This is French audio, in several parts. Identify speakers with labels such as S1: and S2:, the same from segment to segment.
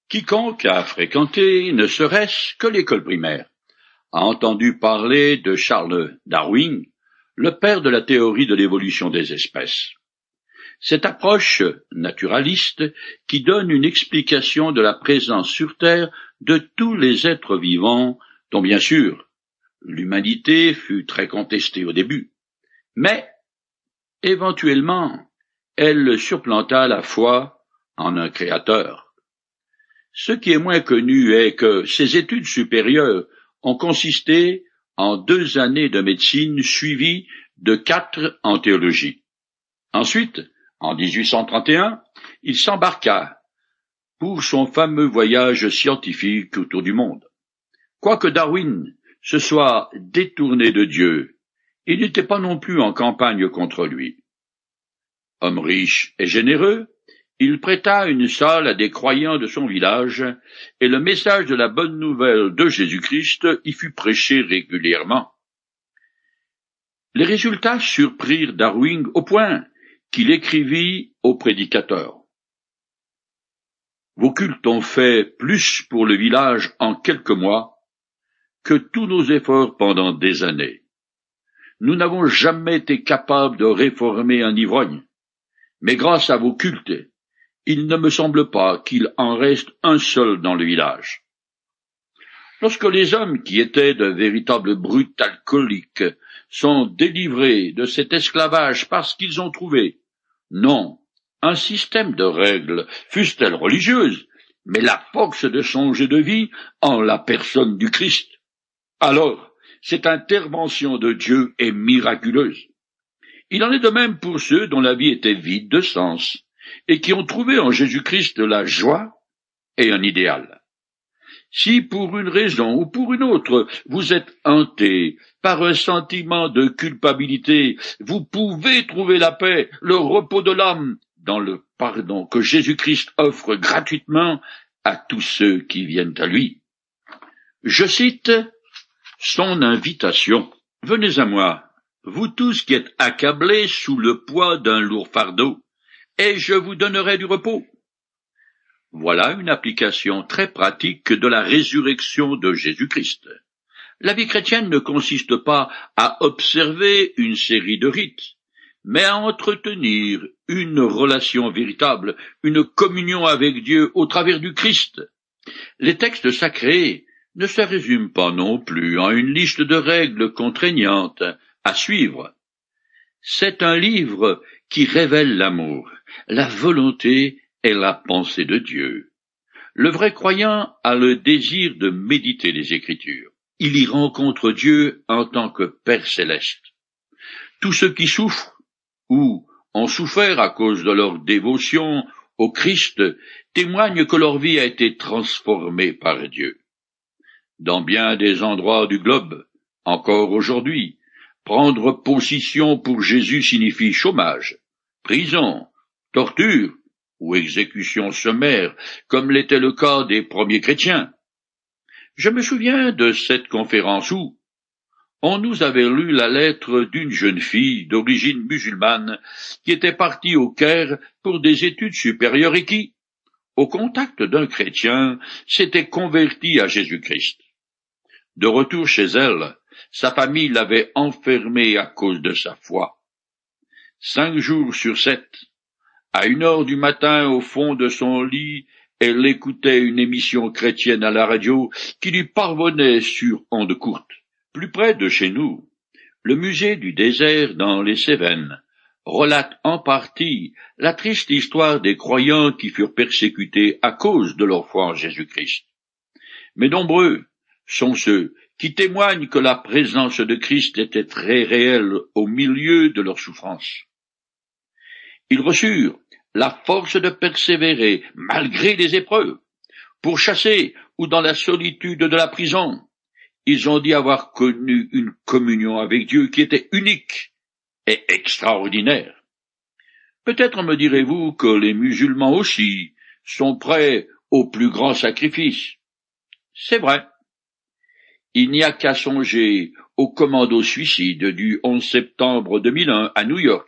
S1: Quiconque a fréquenté ne serait-ce que l'école primaire a entendu parler de Charles Darwin, le père de la théorie de l'évolution des espèces. Cette approche naturaliste qui donne une explication de la présence sur Terre de tous les êtres vivants, dont bien sûr l'humanité fut très contestée au début, mais éventuellement elle surplanta la foi en un créateur. Ce qui est moins connu est que ces études supérieures ont consisté en 2 années de médecine suivies de 4 en théologie. Ensuite, en 1831, il s'embarqua pour son fameux voyage scientifique autour du monde. Quoique Darwin se soit détourné de Dieu, il n'était pas non plus en campagne contre lui. Homme riche et généreux, il prêta une salle à des croyants de son village, et le message de la bonne nouvelle de Jésus-Christ y fut prêché régulièrement. Les résultats surprirent Darwin au point qu'il écrivit au prédicateur. Vos cultes ont fait plus pour le village en quelques mois que tous nos efforts pendant des années. Nous n'avons jamais été capables de réformer un ivrogne, mais grâce à vos cultes, il ne me semble pas qu'il en reste un seul dans le village. Lorsque les hommes qui étaient de véritables brutes alcooliques sont délivrés de cet esclavage parce qu'ils ont trouvé, non, un système de règles, fussent-elles religieuses, mais la force de changer de vie en la personne du Christ, alors cette intervention de Dieu est miraculeuse. Il en est de même pour ceux dont la vie était vide de sens, et qui ont trouvé en Jésus-Christ la joie et un idéal. Si pour une raison ou pour une autre vous êtes hanté par un sentiment de culpabilité, vous pouvez trouver la paix, le repos de l'âme dans le pardon que Jésus-Christ offre gratuitement à tous ceux qui viennent à lui. Je cite son invitation. Venez à moi, vous tous qui êtes accablés sous le poids d'un lourd fardeau, et je vous donnerai du repos. Voilà une application très pratique de la résurrection de Jésus-Christ. La vie chrétienne ne consiste pas à observer une série de rites, mais à entretenir une relation véritable, une communion avec Dieu au travers du Christ. Les textes sacrés ne se résument pas non plus en une liste de règles contraignantes à suivre. C'est un livre qui révèle l'amour, la volonté et la pensée de Dieu. Le vrai croyant a le désir de méditer les Écritures. Il y rencontre Dieu en tant que Père céleste. Tous ceux qui souffrent ou ont souffert à cause de leur dévotion au Christ témoignent que leur vie a été transformée par Dieu. Dans bien des endroits du globe, encore aujourd'hui, prendre position pour Jésus signifie chômage, prison, torture ou exécution sommaire, comme l'était le cas des premiers chrétiens. Je me souviens de cette conférence où on nous avait lu la lettre d'une jeune fille d'origine musulmane qui était partie au Caire pour des études supérieures et qui, au contact d'un chrétien, s'était convertie à Jésus-Christ. De retour chez elle, sa famille l'avait enfermée à cause de sa foi. 5 jours sur 7, à 1 heure du matin au fond de son lit, elle écoutait une émission chrétienne à la radio qui lui parvenait sur ondes courtes. Plus près de chez nous, le musée du désert dans les Cévennes relate en partie la triste histoire des croyants qui furent persécutés à cause de leur foi en Jésus-Christ. Mais nombreux sont ceux qui témoignent que la présence de Christ était très réelle au milieu de leurs souffrances. Ils reçurent la force de persévérer malgré les épreuves, pour chasser ou dans la solitude de la prison. Ils ont dit avoir connu une communion avec Dieu qui était unique et extraordinaire. Peut-être me direz-vous que les musulmans aussi sont prêts au plus grand sacrifice. C'est vrai. Il n'y a qu'à songer au commando suicide du 11 septembre 2001 à New York,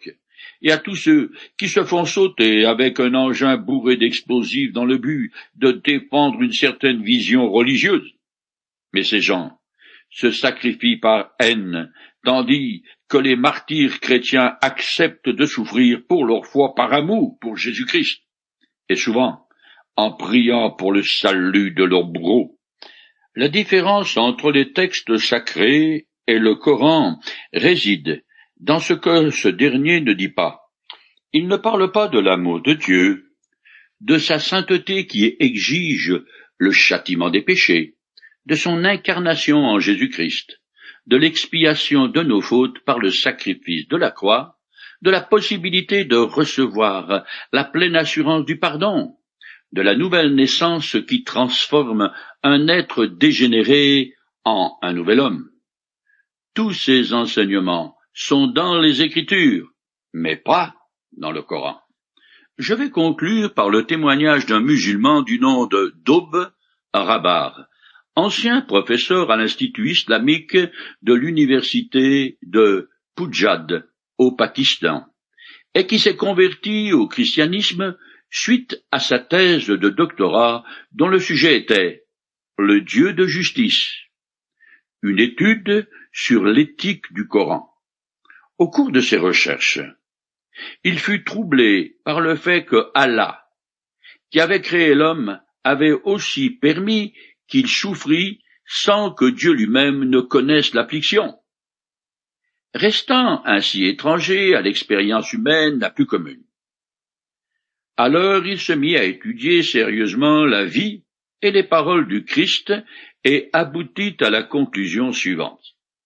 S1: et à tous ceux qui se font sauter avec un engin bourré d'explosifs dans le but de défendre une certaine vision religieuse. Mais ces gens se sacrifient par haine, tandis que les martyrs chrétiens acceptent de souffrir pour leur foi par amour pour Jésus-Christ, et souvent en priant pour le salut de leur bourreau. La différence entre les textes sacrés et le Coran réside dans ce que ce dernier ne dit pas. Il ne parle pas de l'amour de Dieu, de sa sainteté qui exige le châtiment des péchés, de son incarnation en Jésus-Christ, de l'expiation de nos fautes par le sacrifice de la croix, de la possibilité de recevoir la pleine assurance du pardon, de la nouvelle naissance qui transforme un être dégénéré en un nouvel homme. Tous ces enseignements sont dans les Écritures, mais pas dans le Coran. Je vais conclure par le témoignage d'un musulman du nom de Daub Rabar, ancien professeur à l'Institut islamique de l'université de Pujad, au Pakistan, et qui s'est converti au christianisme suite à sa thèse de doctorat dont le sujet était « Le Dieu de justice », une étude sur l'éthique du Coran. Au cours de ses recherches, il fut troublé par le fait que Allah, qui avait créé l'homme, avait aussi permis qu'il souffrit sans que Dieu lui-même ne connaisse l'affliction, restant ainsi étranger à l'expérience humaine la plus commune. Alors il se mit à étudier sérieusement la vie et les paroles du Christ et aboutit à la conclusion suivante.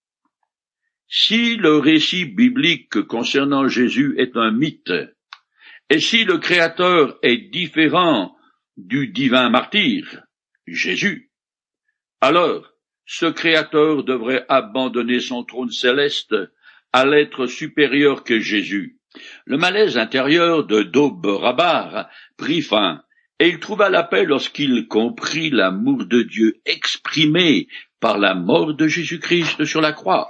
S1: Si le récit biblique concernant Jésus est un mythe, et si le Créateur est différent du divin martyr, Jésus, alors ce Créateur devrait abandonner son trône céleste à l'être supérieur que Jésus. Le malaise intérieur de Daub Rabar prit fin, et il trouva la paix lorsqu'il comprit l'amour de Dieu exprimé par la mort de Jésus-Christ sur la croix.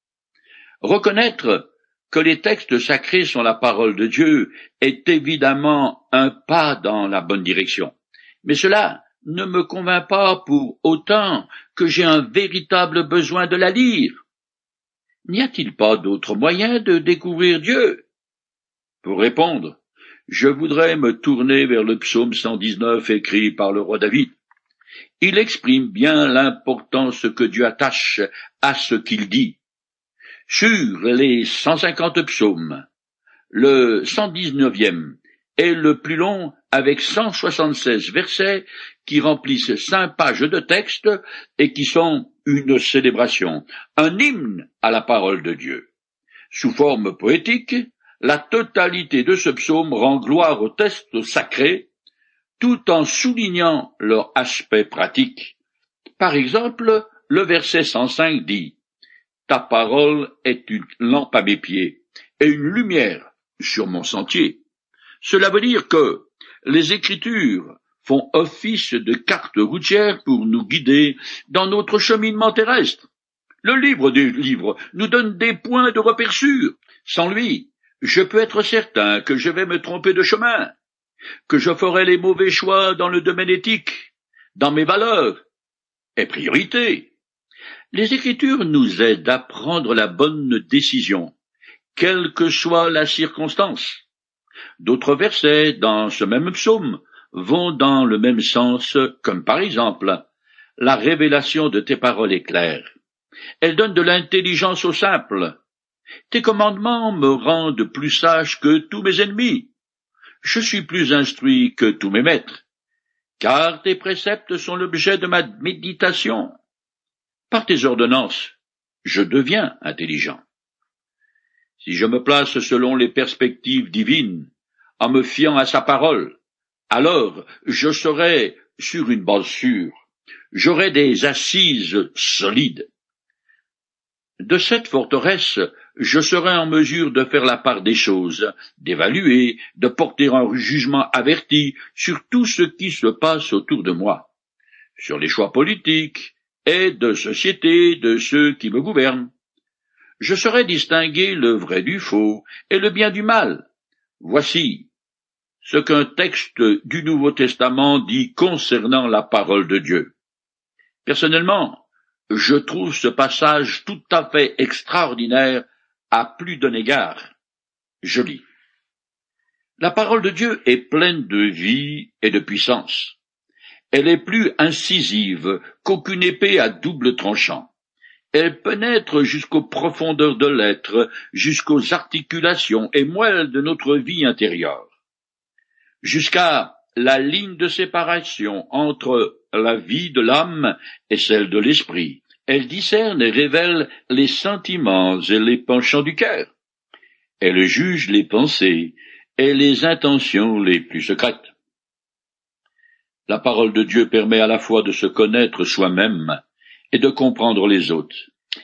S1: Reconnaître que les textes sacrés sont la parole de Dieu est évidemment un pas dans la bonne direction, mais cela ne me convainc pas pour autant que j'ai un véritable besoin de la lire. N'y a-t-il pas d'autre moyen de découvrir Dieu? Pour répondre, je voudrais me tourner vers le psaume 119 écrit par le roi David. Il exprime bien l'importance que Dieu attache à ce qu'il dit. Sur les 150 psaumes, le 119e est le plus long avec 176 versets qui remplissent 5 pages de texte et qui sont une célébration, un hymne à la parole de Dieu. Sous forme poétique, la totalité de ce psaume rend gloire aux textes sacrés tout en soulignant leur aspect pratique. Par exemple, le verset 105 dit « Ta parole est une lampe à mes pieds et une lumière sur mon sentier ». Cela veut dire que les Écritures font office de carte routière pour nous guider dans notre cheminement terrestre. Le livre des livres nous donne des points de repère sûrs. Sans lui, je peux être certain que je vais me tromper de chemin, que je ferai les mauvais choix dans le domaine éthique, dans mes valeurs et priorités. Les Écritures nous aident à prendre la bonne décision, quelle que soit la circonstance. D'autres versets dans ce même psaume vont dans le même sens, comme par exemple « La révélation de tes paroles est claire. Elle donne de l'intelligence aux simples. Tes commandements me rendent plus sage que tous mes ennemis. Je suis plus instruit que tous mes maîtres, car tes préceptes sont l'objet de ma méditation. Par tes ordonnances, je deviens intelligent. » Si je me place selon les perspectives divines, en me fiant à sa parole, alors je serai sur une base sûre, j'aurai des assises solides. De cette forteresse, je serai en mesure de faire la part des choses, d'évaluer, de porter un jugement averti sur tout ce qui se passe autour de moi, sur les choix politiques et de société de ceux qui me gouvernent. Je saurai distinguer le vrai du faux et le bien du mal. Voici ce qu'un texte du Nouveau Testament dit concernant la parole de Dieu. Personnellement, je trouve ce passage tout à fait extraordinaire à plus d'un égard. Je lis. La parole de Dieu est pleine de vie et de puissance. Elle est plus incisive qu'aucune épée à double tranchant. Elle pénètre jusqu'aux profondeurs de l'être, jusqu'aux articulations et moelles de notre vie intérieure, jusqu'à la ligne de séparation entre la vie de l'âme et celle de l'esprit. Elle discerne et révèle les sentiments et les penchants du cœur. Elle juge les pensées et les intentions les plus secrètes. La parole de Dieu permet à la fois de se connaître soi-même et de comprendre les autres.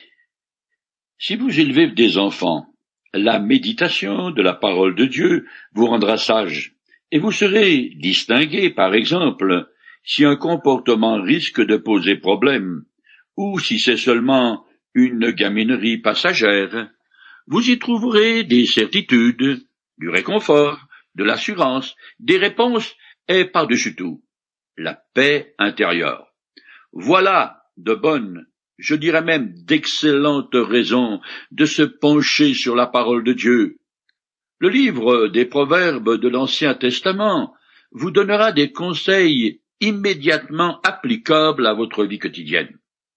S1: Si vous élevez des enfants, la méditation de la parole de Dieu vous rendra sage, et vous serez distingué, par exemple, si un comportement risque de poser problème, ou si c'est seulement une gaminerie passagère. Vous y trouverez des certitudes, du réconfort, de l'assurance, des réponses et, par-dessus tout, la paix intérieure. Voilà de bonnes, je dirais même d'excellentes raisons de se pencher sur la parole de Dieu. Le livre des Proverbes de l'Ancien Testament vous donnera des conseils immédiatement applicables à votre vie quotidienne.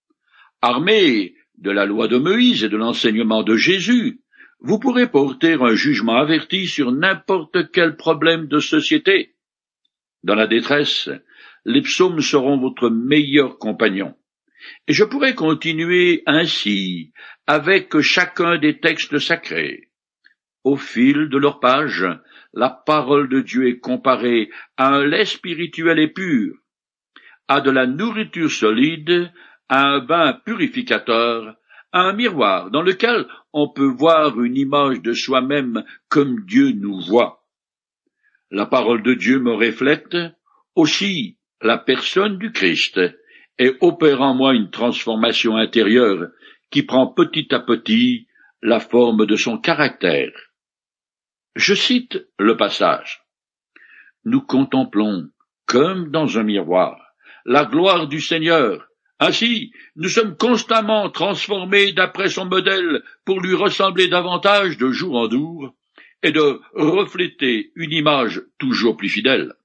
S1: Armé de la loi de Moïse et de l'enseignement de Jésus, vous pourrez porter un jugement averti sur n'importe quel problème de société. Dans la détresse, les psaumes seront votre meilleur compagnon. Et je pourrais continuer ainsi avec chacun des textes sacrés. Au fil de leurs pages, la parole de Dieu est comparée à un lait spirituel et pur, à de la nourriture solide, à un bain purificateur, à un miroir dans lequel on peut voir une image de soi-même comme Dieu nous voit. La parole de Dieu me reflète aussi la personne du Christ et opère en moi une transformation intérieure qui prend petit à petit la forme de son caractère. Je cite le passage. Nous contemplons, comme dans un miroir, la gloire du Seigneur. Ainsi, nous sommes constamment transformés d'après son modèle pour lui ressembler davantage de jour en jour et de refléter une image toujours plus fidèle.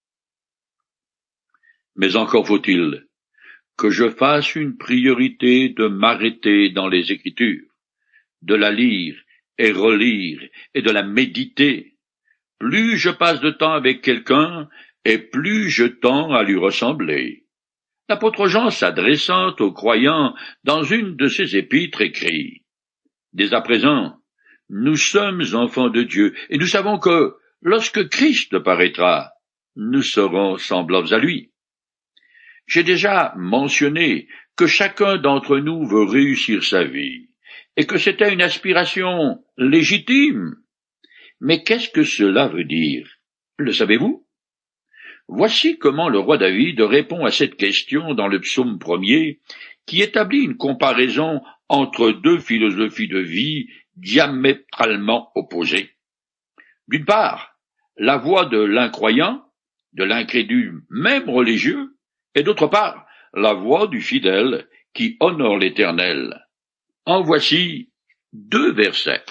S1: Mais encore faut-il que je fasse une priorité de m'arrêter dans les Écritures, de la lire et relire et de la méditer. Plus je passe de temps avec quelqu'un, et plus je tends à lui ressembler. L'apôtre Jean, s'adressant aux croyants dans une de ses épîtres, écrit « Dès à présent, nous sommes enfants de Dieu, et nous savons que, lorsque Christ paraîtra, nous serons semblables à lui. » J'ai déjà mentionné que chacun d'entre nous veut réussir sa vie, et que c'était une aspiration légitime. Mais qu'est-ce que cela veut dire? Le savez-vous? Voici comment le roi David répond à cette question dans le psaume 1er, qui établit une comparaison entre deux philosophies de vie diamétralement opposées. D'une part, la voie de l'incroyant, de l'incrédule même religieux, et d'autre part, la voie du fidèle qui honore l'Éternel. En voici 2 versets.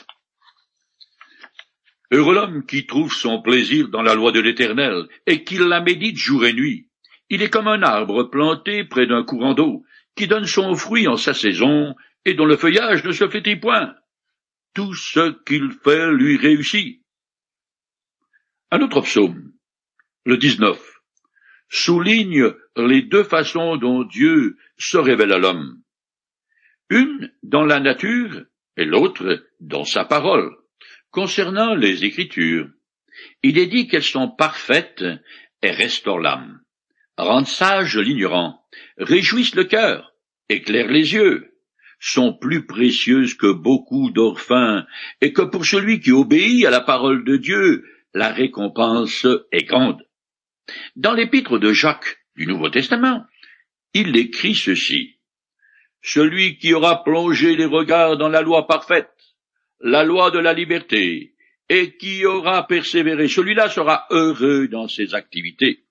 S1: Heureux l'homme qui trouve son plaisir dans la loi de l'Éternel, et qui la médite jour et nuit. Il est comme un arbre planté près d'un courant d'eau, qui donne son fruit en sa saison, et dont le feuillage ne se flétrit point. Tout ce qu'il fait lui réussit. Un autre psaume, le 19, souligne les 2 façons dont Dieu se révèle à l'homme. Une dans la nature, et l'autre dans sa parole. Concernant les Écritures, il est dit qu'elles sont parfaites et restaurent l'âme, rendent sage l'ignorant, réjouissent le cœur, éclairent les yeux, sont plus précieuses que beaucoup d'or fin, et que pour celui qui obéit à la parole de Dieu, la récompense est grande. Dans l'épître de Jacques du Nouveau Testament, il écrit ceci. Celui qui aura plongé les regards dans la loi parfaite, la loi de la liberté, et qui aura persévéré, celui-là sera heureux dans ses activités.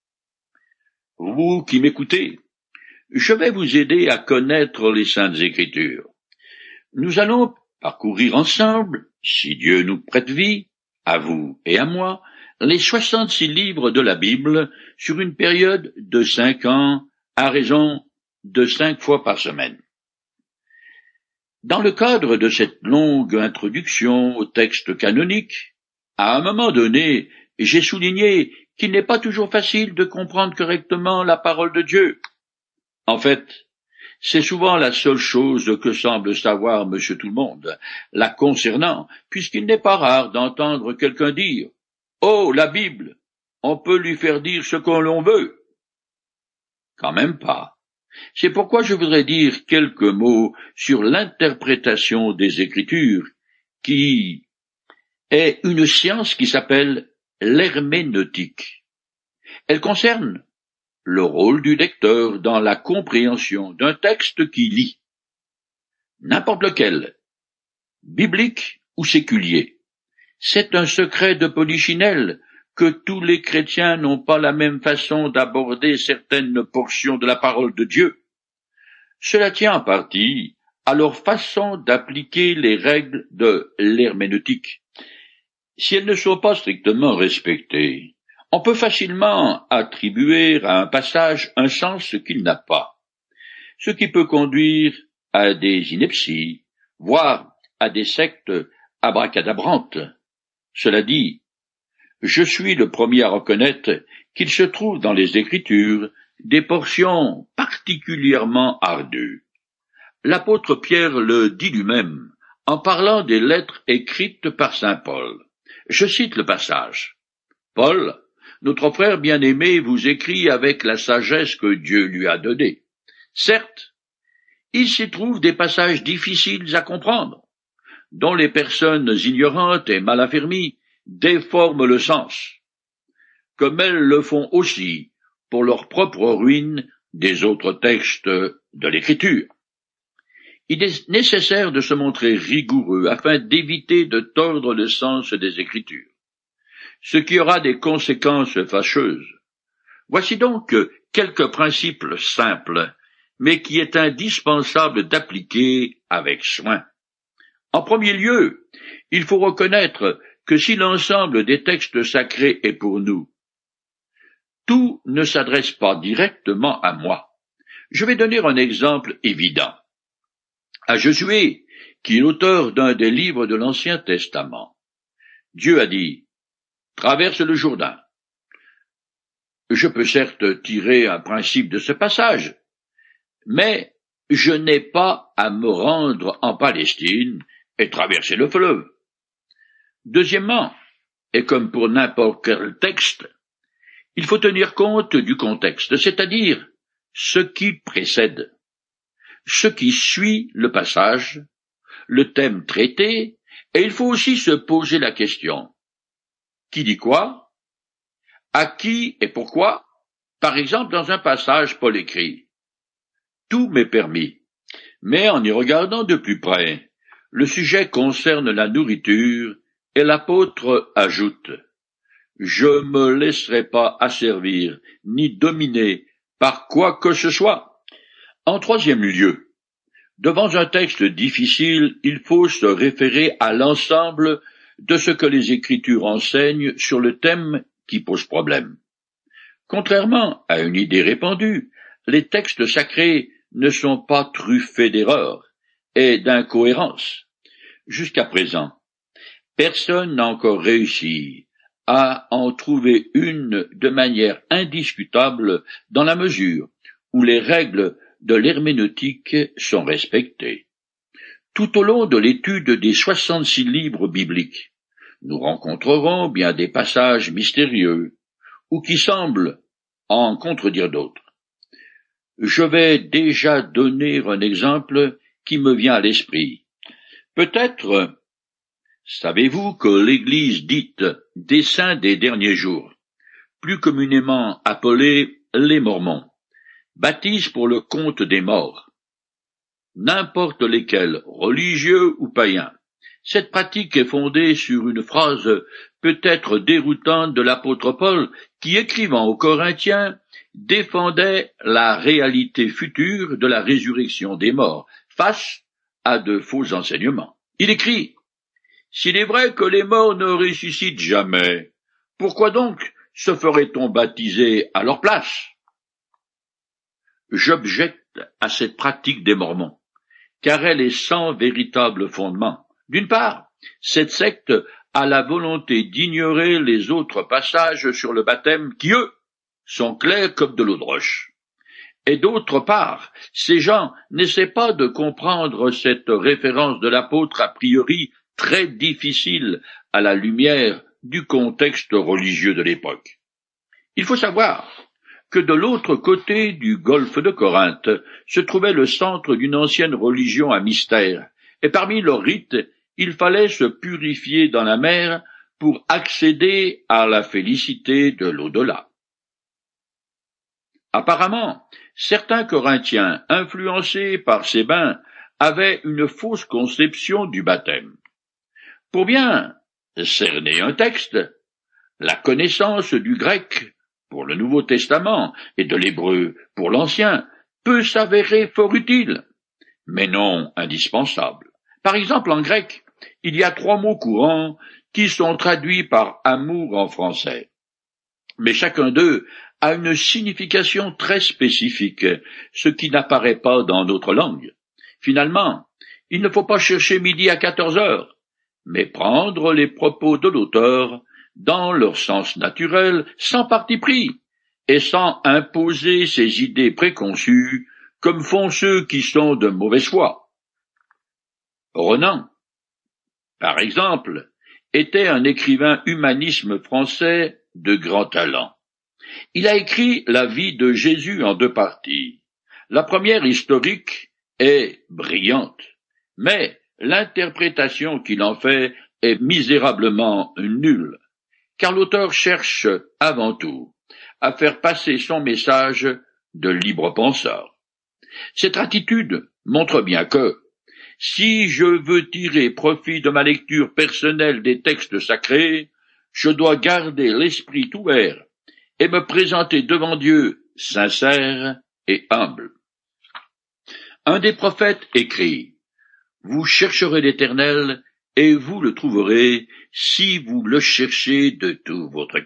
S1: Vous qui m'écoutez, je vais vous aider à connaître les Saintes Écritures. Nous allons parcourir ensemble, si Dieu nous prête vie, à vous et à moi, les 66 livres de la Bible sur une période de 5 ans à raison de 5 fois par semaine. Dans le cadre de cette longue introduction au texte canonique, à un moment donné, j'ai souligné qu'il n'est pas toujours facile de comprendre correctement la parole de Dieu. En fait, c'est souvent la seule chose que semble savoir Monsieur Tout-le-Monde, la concernant, puisqu'il n'est pas rare d'entendre quelqu'un dire « Oh, la Bible, on peut lui faire dire ce qu'on l'on veut ». Quand même pas. C'est pourquoi je voudrais dire quelques mots sur l'interprétation des Écritures, qui est une science qui s'appelle l'herméneutique. Elle concerne le rôle du lecteur dans la compréhension d'un texte qu'il lit, n'importe lequel, biblique ou séculier. C'est un secret de polichinelle que tous les chrétiens n'ont pas la même façon d'aborder certaines portions de la parole de Dieu. Cela tient en partie à leur façon d'appliquer les règles de l'herméneutique. Si elles ne sont pas strictement respectées, on peut facilement attribuer à un passage un sens qu'il n'a pas, ce qui peut conduire à des inepties, voire à des sectes abracadabrantes. Cela dit, je suis le premier à reconnaître qu'il se trouve dans les Écritures des portions particulièrement ardues. L'apôtre Pierre le dit lui-même en parlant des lettres écrites par saint Paul. Je cite le passage. « Paul, notre frère bien-aimé, vous écrit avec la sagesse que Dieu lui a donnée. Certes, il s'y trouve des passages difficiles à comprendre, dont les personnes ignorantes et mal affermies déforment le sens, comme elles le font aussi pour leur propre ruine des autres textes de l'Écriture. Il est nécessaire de se montrer rigoureux afin d'éviter de tordre le sens des Écritures, ce qui aura des conséquences fâcheuses. Voici donc quelques principes simples, mais qui est indispensable d'appliquer avec soin. En premier lieu, il faut reconnaître que si l'ensemble des textes sacrés est pour nous, tout ne s'adresse pas directement à moi. Je vais donner un exemple évident. À Josué, qui est l'auteur d'un des livres de l'Ancien Testament, Dieu a dit « Traverse le Jourdain ». Je peux certes tirer un principe de ce passage, mais je n'ai pas à me rendre en Palestine et traverser le fleuve. Deuxièmement, et comme pour n'importe quel texte, il faut tenir compte du contexte, c'est-à-dire ce qui précède, ce qui suit le passage, le thème traité, et il faut aussi se poser la question. Qui dit quoi? À qui et pourquoi? Par exemple, dans un passage, Paul écrit « Tout m'est permis », mais en y regardant de plus près, le sujet concerne la nourriture, et l'apôtre ajoute « Je me laisserai pas asservir, ni dominer par quoi que ce soit ». En troisième lieu, devant un texte difficile, il faut se référer à l'ensemble de ce que les Écritures enseignent sur le thème qui pose problème. Contrairement à une idée répandue, les textes sacrés ne sont pas truffés d'erreurs et d'incohérences. Jusqu'à présent, personne n'a encore réussi à en trouver une de manière indiscutable dans la mesure où les règles de l'herméneutique sont respectées. Tout au long de l'étude des 66 livres bibliques, nous rencontrerons bien des passages mystérieux ou qui semblent en contredire d'autres. Je vais déjà donner un exemple qui me vient à l'esprit. Peut-être savez-vous que l'Église dite des saints des derniers jours, plus communément appelée les Mormons, baptise pour le compte des morts. n'importe lesquels, religieux ou païens. Cette pratique est fondée sur une phrase peut-être déroutante de l'apôtre Paul qui, écrivant aux Corinthiens, défendait la réalité future de la résurrection des morts face à de faux enseignements. Il écrit « S'il est vrai que les morts ne ressuscitent jamais, pourquoi donc se ferait-on baptiser à leur place ?» J'objecte à cette pratique des Mormons, car elle est sans véritable fondement. D'une part, cette secte a la volonté d'ignorer les autres passages sur le baptême qui, eux, sont clairs comme de l'eau de roche. Et d'autre part, ces gens n'essaient pas de comprendre cette référence de l'apôtre a priori très difficile à la lumière du contexte religieux de l'époque. Il faut savoir que de l'autre côté du golfe de Corinthe se trouvait le centre d'une ancienne religion à mystère, et parmi leurs rites, il fallait se purifier dans la mer pour accéder à la félicité de l'au-delà. Apparemment, certains Corinthiens, influencés par ces bains, avaient une fausse conception du baptême. Pour bien cerner un texte, la connaissance du grec pour le Nouveau Testament et de l'hébreu pour l'Ancien peut s'avérer fort utile, mais non indispensable. Par exemple, en grec, il y a 3 mots courants qui sont traduits par amour en français. Mais chacun d'eux a une signification très spécifique, ce qui n'apparaît pas dans notre langue. Finalement, il ne faut pas chercher midi à 14 heures, mais prendre les propos de l'auteur dans leur sens naturel, sans parti pris, et sans imposer ses idées préconçues, comme font ceux qui sont de mauvaise foi. Renan, par exemple, était un écrivain humanisme français de grand talent. Il a écrit la vie de Jésus en 2 parties. La première, historique, est brillante, mais l'interprétation qu'il en fait est misérablement nulle, car l'auteur cherche avant tout à faire passer son message de libre penseur. Cette attitude montre bien que, si je veux tirer profit de ma lecture personnelle des textes sacrés, je dois garder l'esprit ouvert et me présenter devant Dieu sincère et humble. Un des prophètes écrit « Vous chercherez l'Éternel et vous le trouverez si vous le cherchez de tout votre cœur. »